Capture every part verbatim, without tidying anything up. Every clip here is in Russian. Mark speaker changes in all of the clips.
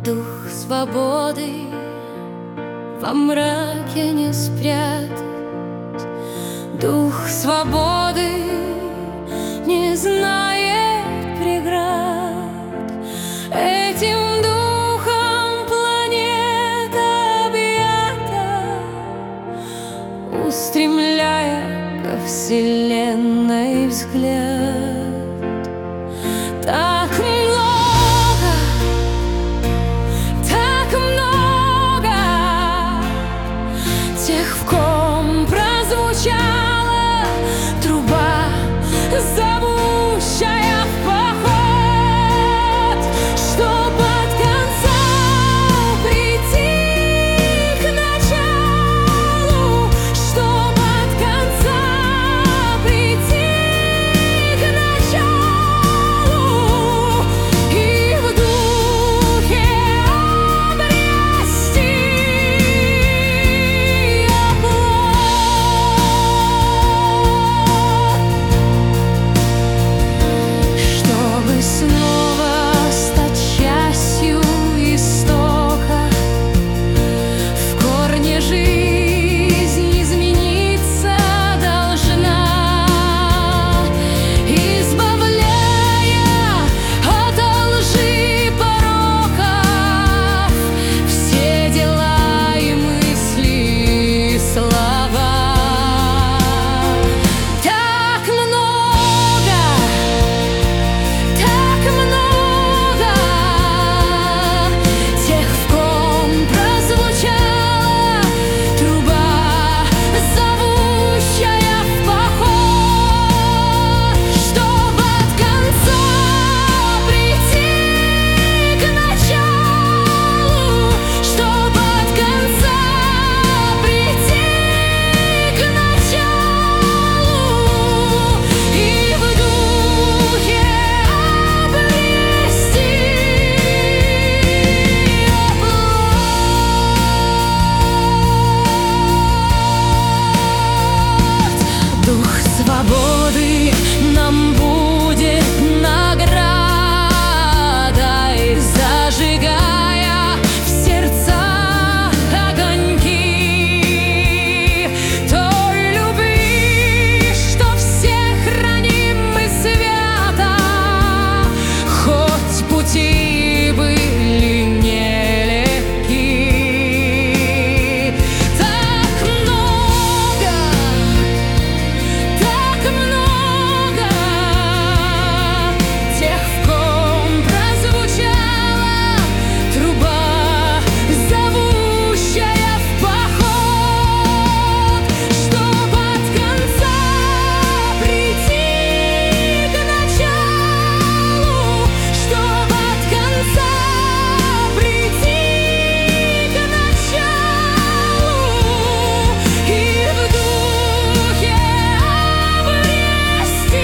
Speaker 1: Дух свободы во мраке не спрятать. Дух свободы не знает преград. Этим духом планета объята, устремляя ко вселенной взгляд. Так много, так много тех, в ком прозвучала труба, зовущая в поход, чтоб от конца прийти к началу, чтоб от конца прийти к началу и в духе обрести чтобы снова стать частью истока. В корне жизнь измениться должна, избавляя от лжи пороков все дела и мысли, и слова. Так много, так много тех, в ком прозвучала труба, зовущая в поход, чтоб от конца прийти к началу, чтоб от конца прийти к началу и в духе обрести оплот. Дух свободы нам будет наградой, зажигая в сердцах огоньки той любви, что всех храним мы свято, хоть пути были нелегки. Так много, так много тех, в ком прозвучала труба, зовущая в поход, чтоб от конца прийти к началу, чтоб от конца прийти к началу и в духе обрести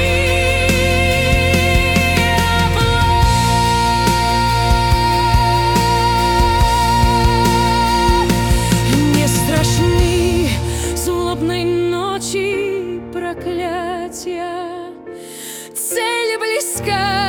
Speaker 1: оплот. Не страшны злобной ночи проклятия, цель близка.